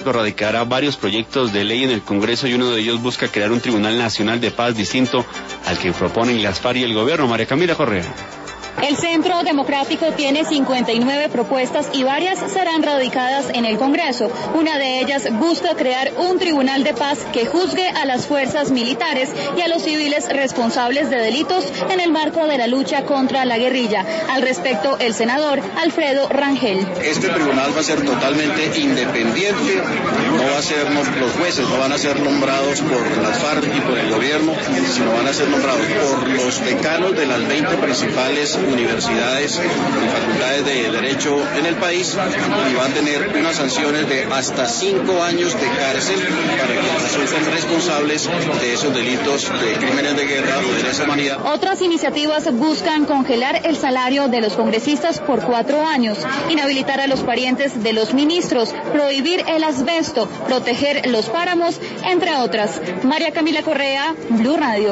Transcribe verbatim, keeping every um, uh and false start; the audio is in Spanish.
radicará varios proyectos de ley en el Congreso y uno de ellos busca crear un Tribunal Nacional de Paz distinto al que proponen las FARC y el gobierno. María Camila Correa. El Centro Democrático tiene cincuenta y nueve propuestas y varias serán radicadas en el Congreso. Una de ellas busca crear un tribunal de paz que juzgue a las fuerzas militares y a los civiles responsables de delitos en el marco de la lucha contra la guerrilla. Al respecto, el senador Alfredo Rangel. Este tribunal va a ser totalmente independiente, no va a ser, los jueces no van a ser nombrados por las FARC y por el gobierno, sino van a ser nombrados por los decanos de las veinte principales universidades y facultades de derecho en el país, y van a tener unas sanciones de hasta cinco años de cárcel para que resulten responsables de esos delitos de crímenes de guerra o de lesa humanidad. Otras iniciativas buscan congelar el salario de los congresistas por cuatro años, inhabilitar a los parientes de los ministros, prohibir el asbesto, proteger los páramos, entre otras. María Camila Correa, Blue Radio.